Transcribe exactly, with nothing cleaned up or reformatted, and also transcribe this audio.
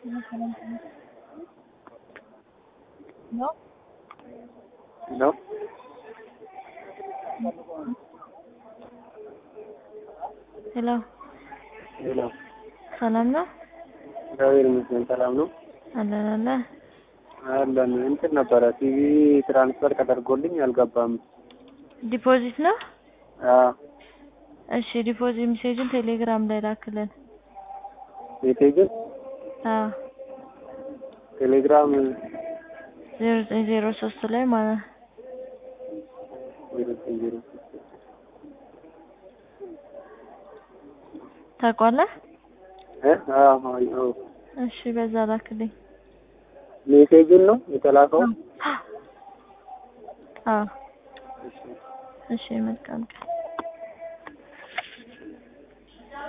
No? No? Hello. Hello. ሰላም ነው? እግዚአብሔር ይመስገን ሰላም ነው። አለን አለ። አለን እንትን ነበረ ቲቪ ትራንስፈር ተደርጎልኝ አልገባም። ዲፖዚት ነው? አዎ። እሺ ዲፖዚት ሜሴጅን ቴሌግራም ላይ ላክልን። ሜሴጅን? አዎ። ቴሌግራም ዜሮ ዘጠኝ ዜሮ ሶስት ላይ ማለት ዜሮ ዘጠኝ ዜሮ ሶስት ታውቀዋለህ? እ አዎ አዎ። እሺ በዛ ላክልኝ። ሜሴጅን ነው የተላከው? አዎ። እሺ እሺ መልካም ቀን።